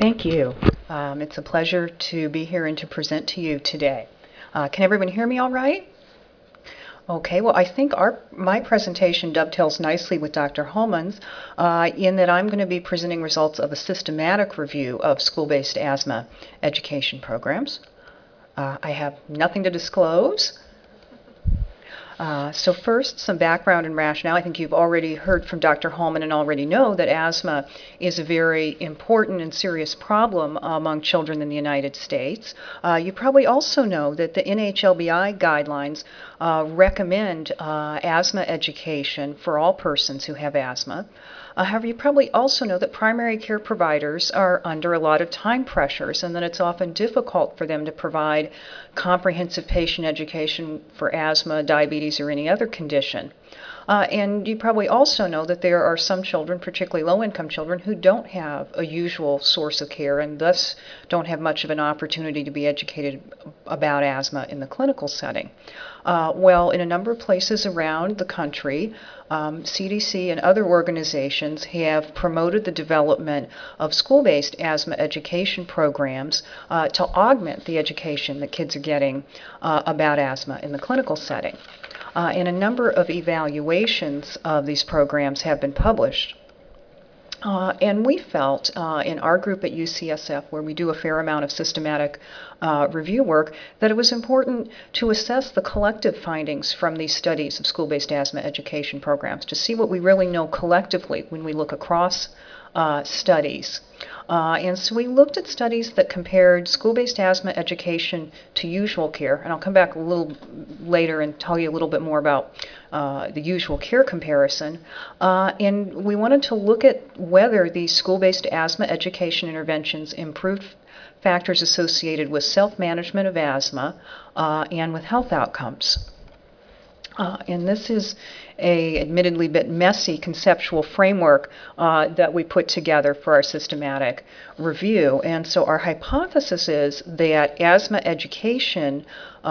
Thank you. It's a pleasure to be here and to present to you today. Can everyone hear me all right? Okay, well, I think my presentation dovetails nicely with Dr. Holman's in that I'm going to be presenting results of a systematic review of school-based asthma education programs. I have nothing to disclose. So first, some background and rationale. I think you've already heard from Dr. Holman and already know that asthma is a very important and serious problem among children in the United States. You probably also know that the NHLBI guidelines recommend asthma education for all persons who have asthma. However, you probably also know that primary care providers are under a lot of time pressures and that it's often difficult for them to provide comprehensive patient education for asthma, diabetes, or any other condition. And you probably also know that there are some children, particularly low-income children, who don't have a usual source of care and thus don't have much of an opportunity to be educated about asthma in the clinical setting. Well, in a number of places around the country, CDC and other organizations have promoted the development of school-based asthma education programs to augment the education that kids are getting about asthma in the clinical setting. And a number of evaluations of these programs have been published. And we felt in our group at UCSF, where we do a fair amount of systematic review work, that it was important to assess the collective findings from these studies of school-based asthma education programs to see what we really know collectively when we look across studies. And so we looked at studies that compared school-based asthma education to usual care, and I'll come back a little later and tell you a little bit more about the usual care comparison. And we wanted to look at whether these school-based asthma education interventions improved factors associated with self-management of asthma and with health outcomes. And this is a admittedly bit messy conceptual framework that we put together for our systematic review. And so our hypothesis is that asthma education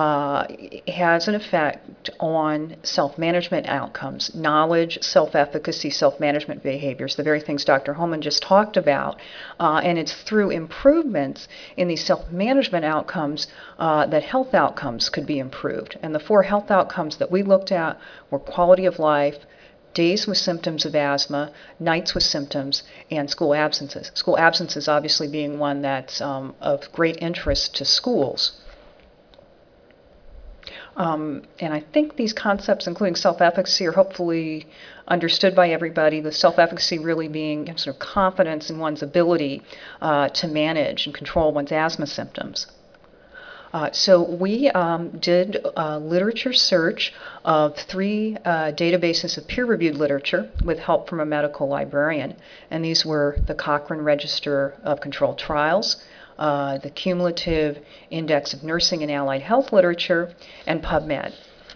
has an effect on self-management outcomes, knowledge, self-efficacy, self-management behaviors, the very things Dr. Holman just talked about. And it's through improvements in these self-management outcomes that health outcomes could be improved. And the four health outcomes that we looked at were quality of life, days with symptoms of asthma, nights with symptoms, and school absences. School absences obviously being one that's of great interest to schools. And I think these concepts, including self-efficacy, are hopefully understood by everybody, the self-efficacy really being sort of confidence in one's ability to manage and control one's asthma symptoms. So we did a literature search of 3 databases of peer-reviewed literature with help from a medical librarian. And these were the Cochrane Register of Controlled Trials, the Cumulative Index of Nursing and Allied Health Literature, and PubMed.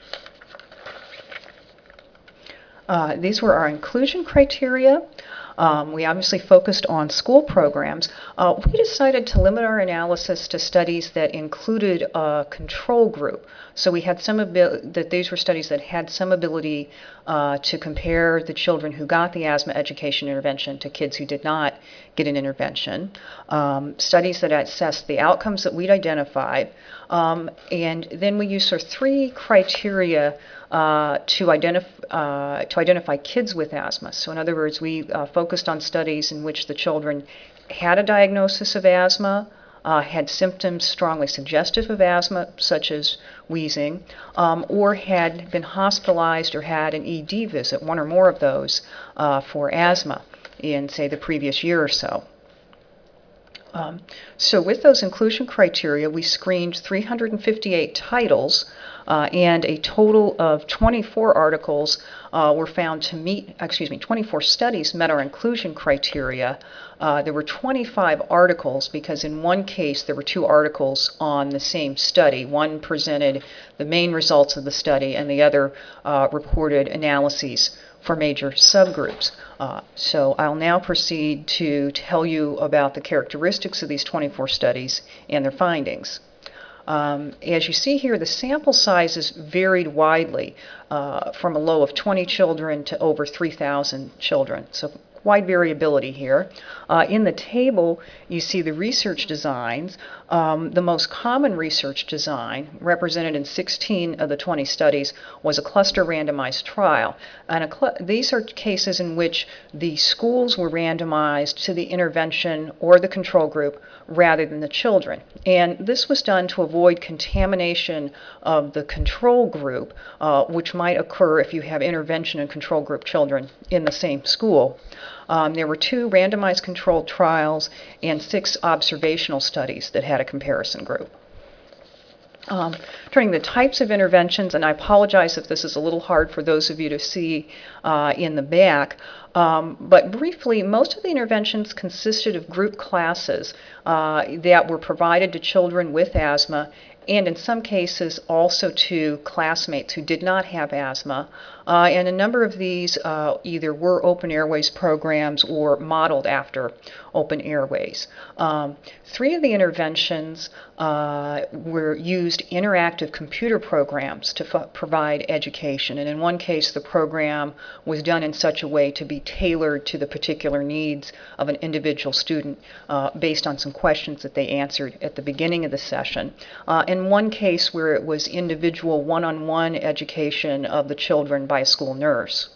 These were our inclusion criteria. We obviously focused on school programs. We decided to limit our analysis to studies that included a control group. So we had that these were studies that had some ability to compare the children who got the asthma education intervention to kids who did not get an intervention. Studies that assessed the outcomes that we'd identified. And then we used sort of 3 criteria to identify kids with asthma. So in other words, we focused on studies in which the children had a diagnosis of asthma, had symptoms strongly suggestive of asthma, such as wheezing, or had been hospitalized or had an ED visit, one or more of those, for asthma in, say, the previous year or so. So with those inclusion criteria, we screened 358 titles, and a total of 24 articles were found to meet, 24 studies met our inclusion criteria. There were 25 articles because in one case there were 2 articles on the same study. One presented the main results of the study and the other reported analyses for major subgroups. So I'll now proceed to tell you about the characteristics of these 24 studies and their findings. As you see here, the sample sizes varied widely from a low of 20 children to over 3,000 children, so wide variability here. In the table, you see the research designs. The most common research design, represented in 16 of the 20 studies, was a cluster randomized trial. And these are cases in which the schools were randomized to the intervention or the control group rather than the children. And this was done to avoid contamination of the control group, which might occur if you have intervention and control group children in the same school. There were 2 randomized controlled trials and 6 observational studies that had a comparison group. Turning to the types of interventions, and I apologize if this is a little hard for those of you to see in the back, but briefly, most of the interventions consisted of group classes that were provided to children with asthma, and in some cases also to classmates who did not have asthma. And a number of these either were open airways programs or modeled after open airways. 3 of the interventions used interactive computer programs to provide education. And in one case, the program was done in such a way to be tailored to the particular needs of an individual student based on some questions that they answered at the beginning of the session. In one case where it was individual one-on-one education of the children by a school nurse.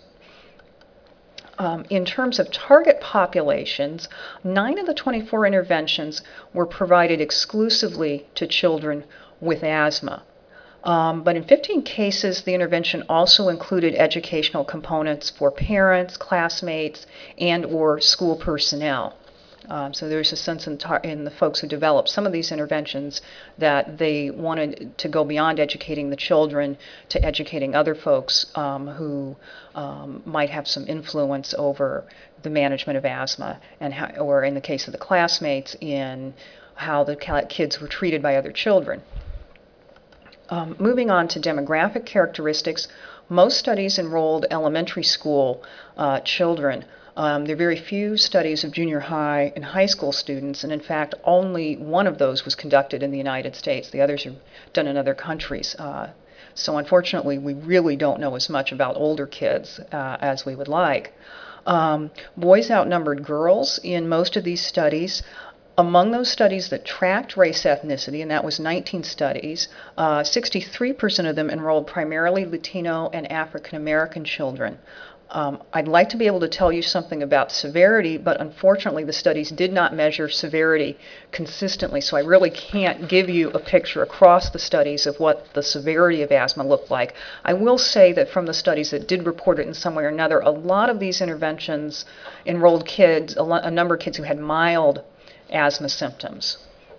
In terms of target populations, 9 of the 24 interventions were provided exclusively to children with asthma. But in 15 cases, the intervention also included educational components for parents, classmates, and or school personnel. So there's a sense in the folks who developed some of these interventions that they wanted to go beyond educating the children to educating other folks who might have some influence over the management of asthma, and how, or in the case of the classmates, in how the kids were treated by other children. Moving on to demographic characteristics, most studies enrolled elementary school children. There are very few studies of junior high and high school students, and in fact, only one of those was conducted in the United States. The others are done in other countries. So unfortunately, we really don't know as much about older kids as we would like. Boys outnumbered girls in most of these studies. Among those studies that tracked race ethnicity, and that was 19 studies, 63% of them enrolled primarily Latino and African American children. I'd like to be able to tell you something about severity, but unfortunately the studies did not measure severity consistently, so I really can't give you a picture across the studies of what the severity of asthma looked like. I will say that from the studies that did report it in some way or another, a lot of these interventions enrolled kids, a number of kids who had mild asthma symptoms.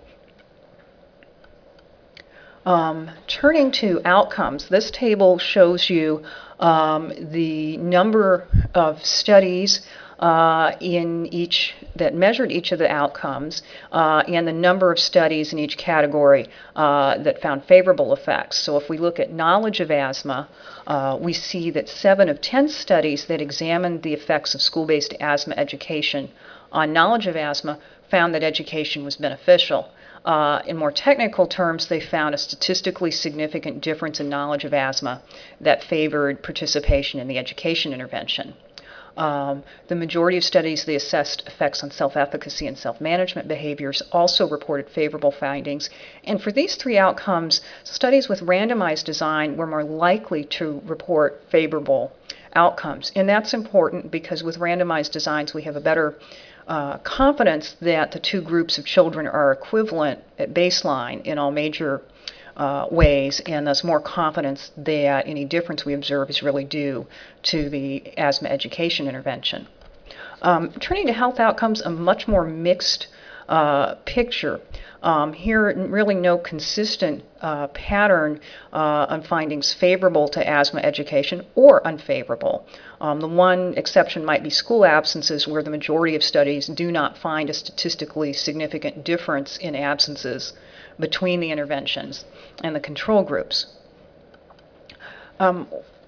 Turning to outcomes, this table shows you the number of studies in each that measured each of the outcomes and the number of studies in each category that found favorable effects. So if we look at knowledge of asthma, we see that 7 of 10 studies that examined the effects of school-based asthma education on knowledge of asthma found that education was beneficial. In more technical terms, they found a statistically significant difference in knowledge of asthma that favored participation in the education intervention. The majority of studies that assessed effects on self-efficacy and self-management behaviors also reported favorable findings. And for these 3 outcomes, studies with randomized design were more likely to report favorable outcomes. And that's important because with randomized designs, we have a better confidence that the 2 groups of children are equivalent at baseline in all major ways, and thus more confidence that any difference we observe is really due to the asthma education intervention. Turning to health outcomes, a much more mixed picture. Here, really no consistent pattern on findings favorable to asthma education or unfavorable. The one exception might be school absences, where the majority of studies do not find a statistically significant difference in absences between the interventions and the control groups.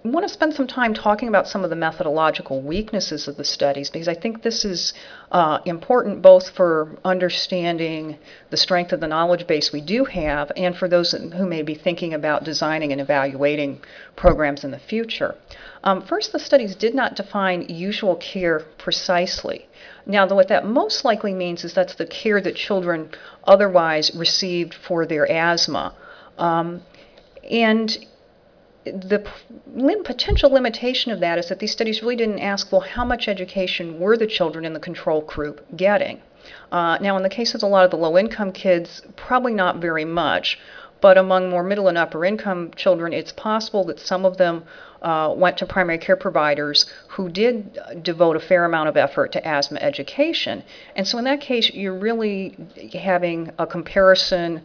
want to spend some time talking about some of the methodological weaknesses of the studies, because I think this is important both for understanding the strength of the knowledge base we do have and for those who may be thinking about designing and evaluating programs in the future. First, the studies did not define usual care precisely. Now, what that most likely means is that's the care that children otherwise received for their asthma. And the potential limitation of that is that these studies really didn't ask, well, how much education were the children in the control group getting? Now, in the case of a lot of the low-income kids, probably not very much. But among more middle and upper income children, it's possible that some of them went to primary care providers who did devote a fair amount of effort to asthma education. And so in that case, you're really having a comparison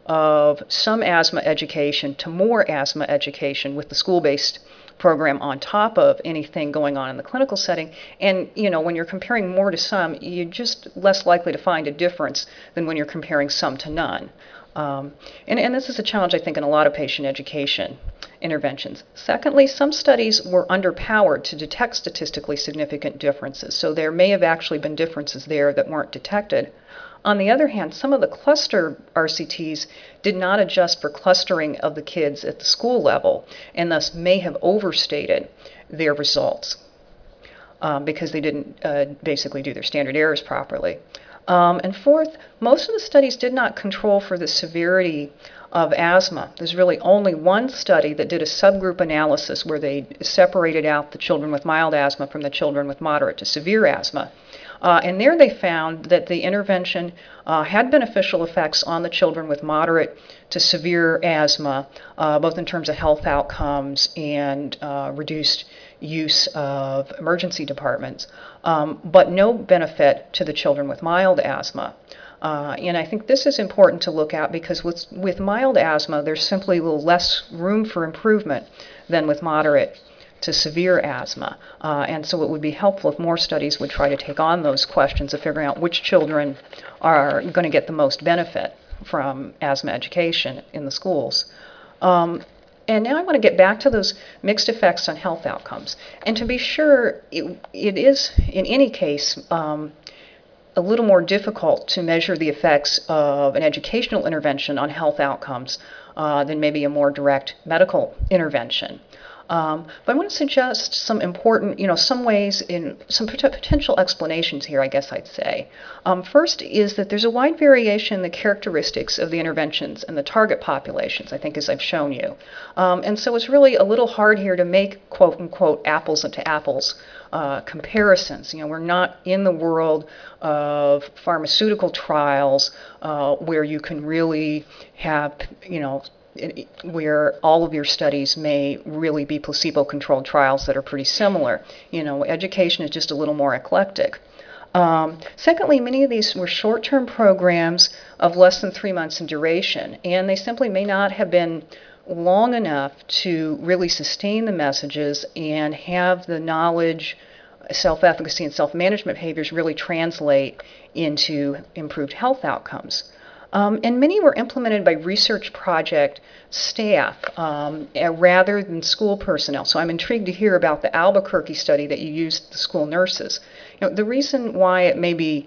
of some asthma education to more asthma education with the school-based program on top of anything going on in the clinical setting. And, you know, when you're comparing more to some, you're just less likely to find a difference than when you're comparing some to none. And this is a challenge, I think, in a lot of patient education interventions. Secondly, some studies were underpowered to detect statistically significant differences, so there may have actually been differences there that weren't detected. On the other hand, some of the cluster RCTs did not adjust for clustering of the kids at the school level and thus may have overstated their results because they didn't basically do their standard errors properly. And fourth, most of the studies did not control for the severity of asthma. There's really only one study that did a subgroup analysis where they separated out the children with mild asthma from the children with moderate to severe asthma. And there they found that the intervention had beneficial effects on the children with moderate to severe asthma, both in terms of health outcomes and reduced use of emergency departments, but no benefit to the children with mild asthma. And I think this is important to look at because with mild asthma, there's simply a little less room for improvement than with moderate to severe asthma. And so it would be helpful if more studies would try to take on those questions of figuring out which children are going to get the most benefit from asthma education in the schools. And now I want to get back to those mixed effects on health outcomes. And to be sure, it is, in any case, a little more difficult to measure the effects of an educational intervention on health outcomes than maybe a more direct medical intervention. But I want to suggest some important, some ways in some potential explanations here, I guess I'd say. First is that there's a wide variation in the characteristics of the interventions and the target populations, I think, as I've shown you. And so it's really a little hard here to make, quote unquote, apples to apples comparisons. We're not in the world of pharmaceutical trials where you can really have, where all of your studies may really be placebo-controlled trials that are pretty similar. Education is just a little more eclectic. Secondly, many of these were short-term programs of less than 3 months in duration, and they simply may not have been long enough to really sustain the messages and have the knowledge, self-efficacy, and self-management behaviors really translate into improved health outcomes. And many were implemented by research project staff rather than school personnel. So I'm intrigued to hear about the Albuquerque study that you used the school nurses. The reason why it may be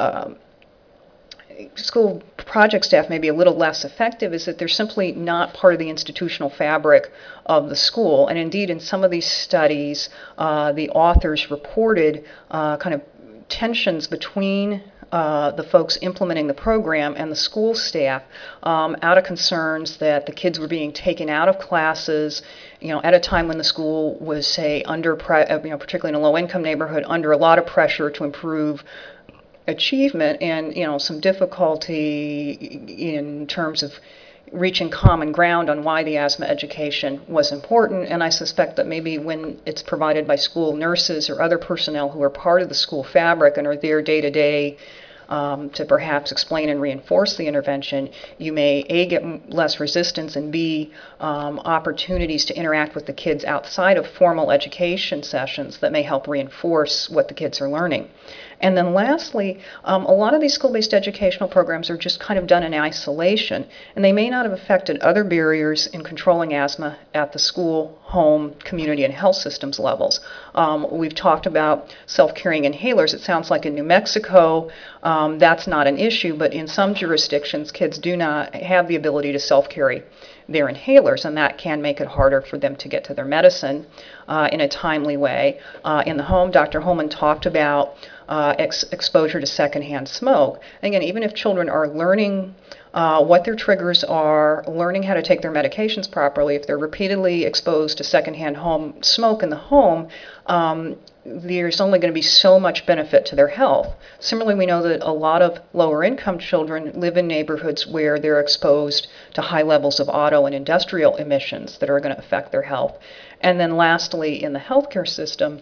school project staff may be a little less effective is that they're simply not part of the institutional fabric of the school. And indeed, in some of these studies, the authors reported kind of tensions between the folks implementing the program and the school staff out of concerns that the kids were being taken out of classes, at a time when the school was, say, under, particularly in a low-income neighborhood, under a lot of pressure to improve achievement and, some difficulty in terms of reaching common ground on why the asthma education was important. And I suspect that maybe when it's provided by school nurses or other personnel who are part of the school fabric and are there day to day to perhaps explain and reinforce the intervention, you may A, get less resistance, and B, opportunities to interact with the kids outside of formal education sessions that may help reinforce what the kids are learning. And then lastly, a lot of these school-based educational programs are just kind of done in isolation, and they may not have affected other barriers in controlling asthma at the school, home, community, and health systems levels. We've talked about self-carrying inhalers. It sounds like in New Mexico that's not an issue, but in some jurisdictions, kids do not have the ability to self-carry their inhalers, and that can make it harder for them to get to their medicine in a timely way. In the home, Dr. Holman talked about exposure to secondhand smoke. Again, even if children are learning what their triggers are, learning how to take their medications properly, if they're repeatedly exposed to secondhand home smoke in the home, there's only going to be so much benefit to their health. Similarly, we know that a lot of lower income children live in neighborhoods where they're exposed to high levels of auto and industrial emissions that are going to affect their health. And then lastly, in the healthcare system,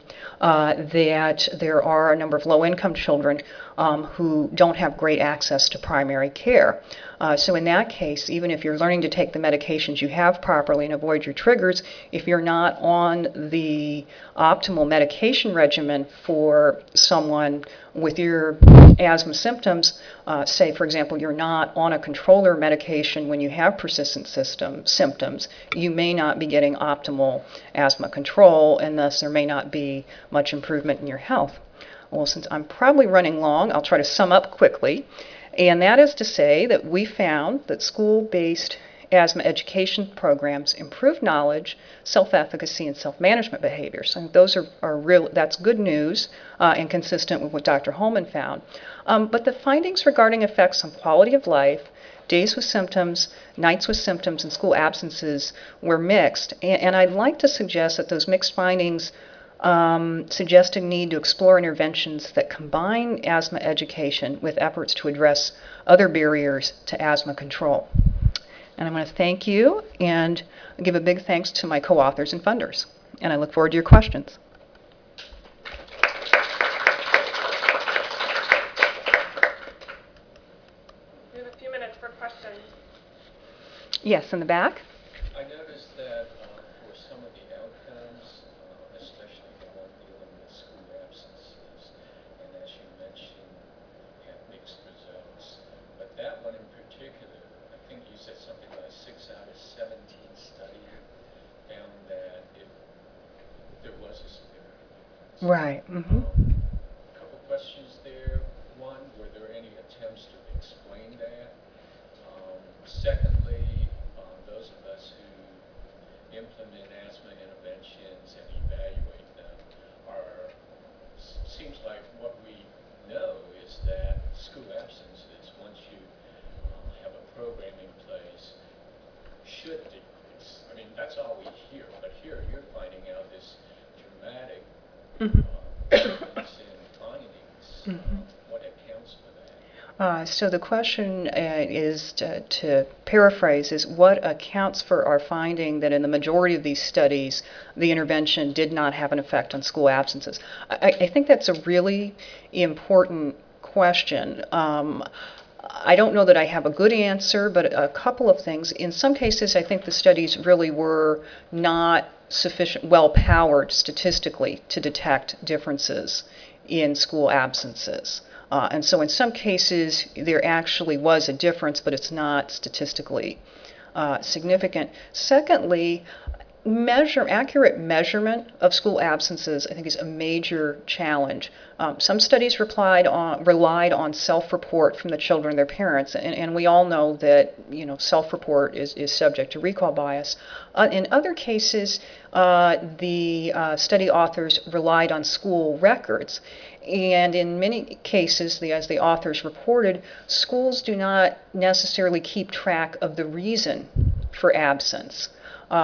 that there are a number of low-income children who don't have great access to primary care. So in that case, even if you're learning to take the medications you have properly and avoid your triggers, if you're not on the optimal medication regimen for someone with your asthma symptoms, say, for example, you're not on a controller medication when you have persistent symptoms, you may not be getting optimal asthma control, and thus there may not be much improvement in your health. Well, since I'm probably running long, I'll try to sum up quickly. And that is to say that we found that school-based asthma education programs improve knowledge, self-efficacy, and self-management behaviors. And those are real, that's good news and consistent with what Dr. Holman found. But the findings regarding effects on quality of life, days with symptoms, nights with symptoms, and school absences were mixed. And I'd like to suggest that those mixed findings suggest a need to explore interventions that combine asthma education with efforts to address other barriers to asthma control. And I want to thank you and give a big thanks to my co-authors and funders. And I look forward to your questions. We have a few minutes for questions. Yes, in the back. I noticed that for some of the outcomes, especially the one dealing with school absences, and as you mentioned, had mixed results. But that one in particular, I think you said something like 6 out of 17 studies found that there was a significant difference. Right. Mm-hmm. A couple questions there. One, were there any attempts to explain that? Secondly, those of us who implement asthma interventions and evaluate them seems like what we know is that school absences, once you have a program in place, should decrease. I mean, that's all we hear, but here you're finding out this dramatic difference in findings. What accounts for that? So the question is, to paraphrase, is what accounts for our finding that in the majority of these studies, the intervention did not have an effect on school absences? I think that's a really important question. I don't know that I have a good answer, but a couple of things. In some cases, I think the studies really were not sufficient, well-powered statistically to detect differences in school absences. And so in some cases, there actually was a difference, but it's not statistically significant. Secondly, accurate measurement of school absences, I think, is a major challenge. Some studies relied on self-report from the children and their parents, and we all know that self-report is subject to recall bias. In other cases, the study authors relied on school records. And in many cases, as the authors reported, schools do not necessarily keep track of the reason for absence.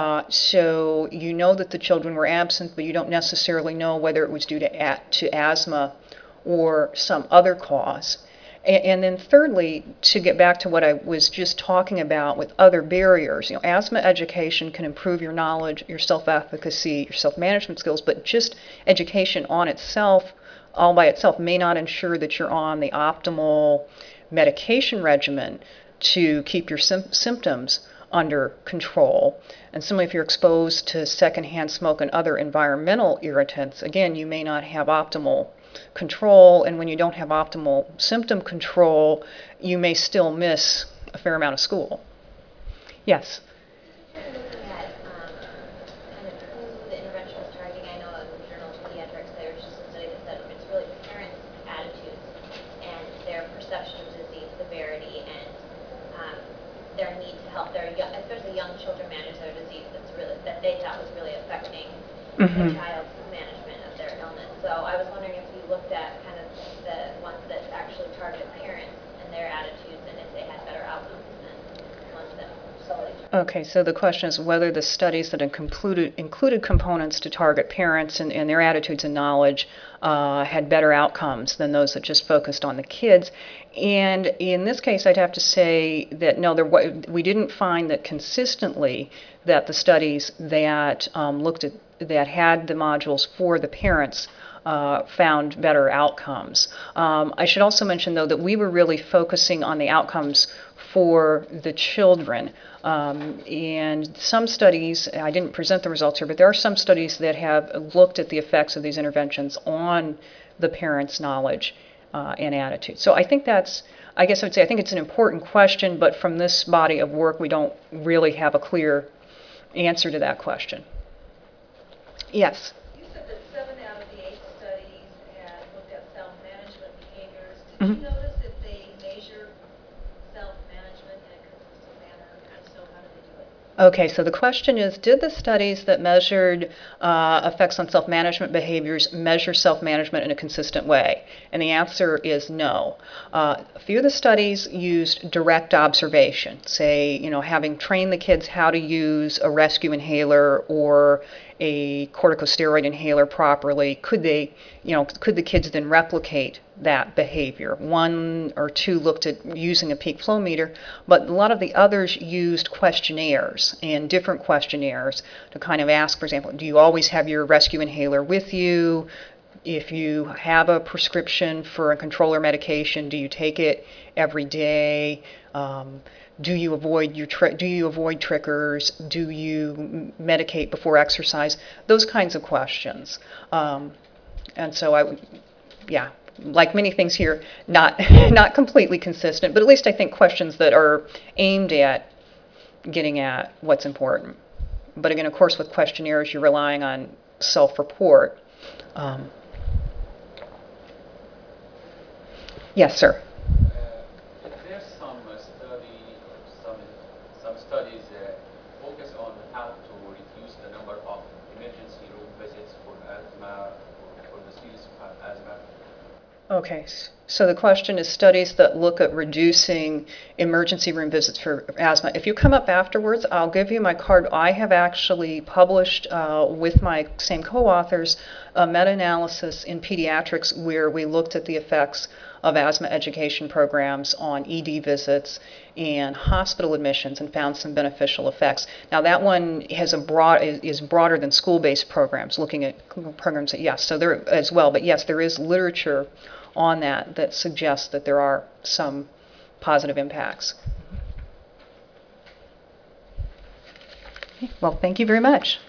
So you know that the children were absent, but you don't necessarily know whether it was due to asthma or some other cause. And then thirdly, to get back to what I was just talking about with other barriers, asthma education can improve your knowledge, your self-efficacy, your self-management skills, but just education on itself, all by itself, may not ensure that you're on the optimal medication regimen to keep your symptoms under control. And similarly, if you're exposed to secondhand smoke and other environmental irritants, again, you may not have optimal control, and when you don't have optimal symptom control, you may still miss a fair amount of school. Yes? Looking at kind of who the intervention was targeting, I know in the Journal of Pediatrics there was just a study that said it's really parents' attitudes and their perception of disease severity and their need to help their young, especially young children manage their disease that they thought was really affecting the child's management of their illness. So I was wondering if you looked at kind of the ones that actually targeted parents and their attitudes and if they had better outcomes than ones that solely targeted. Okay, so the question is whether the studies that included components to target parents and their attitudes and knowledge had better outcomes than those that just focused on the kids. And in this case, I'd have to say that no, we didn't find that consistently that the studies that looked at that had the modules for the parents found better outcomes. I should also mention, though, that we were really focusing on the outcomes for the children. And some studies, I didn't present the results here, but there are some studies that have looked at the effects of these interventions on the parents' knowledge and attitude. So I think I guess I would say I think it's an important question, but from this body of work, we don't really have a clear answer to that question. Yes? You said that 7 out of the 8 studies had looked at self-management behaviors. Did you notice if they measure self-management in a consistent manner? If so, how did they do it? Okay, so the question is, did the studies that measured effects on self-management behaviors measure self-management in a consistent way? And the answer is no. A few of the studies used direct observation, say, having trained the kids how to use a rescue inhaler or a corticosteroid inhaler properly. Could the kids then replicate that behavior? 1 or 2 looked at using a peak flow meter, but a lot of the others used questionnaires and different questionnaires to kind of ask, for example, do you always have your rescue inhaler with you? If you have a prescription for a controller medication, do you take it every day? Do you avoid triggers? Do you medicate before exercise? Those kinds of questions. And so like many things here, not completely consistent, but at least I think questions that are aimed at getting at what's important. But again, of course, with questionnaires, you're relying on self-report. Yes, sir. There's some studies that focus on how to reduce the number of emergency room visits for asthma, for the serious asthma. Okay, so the question is studies that look at reducing emergency room visits for asthma. If you come up afterwards, I'll give you my card. I have actually published with my same co-authors a meta-analysis in pediatrics where we looked at the effects of asthma education programs on ED visits and hospital admissions and found some beneficial effects. Now that one has is broader than school-based programs, looking at programs that, yes, so there as well, but yes, there is literature on that suggests that there are some positive impacts. Well, thank you very much.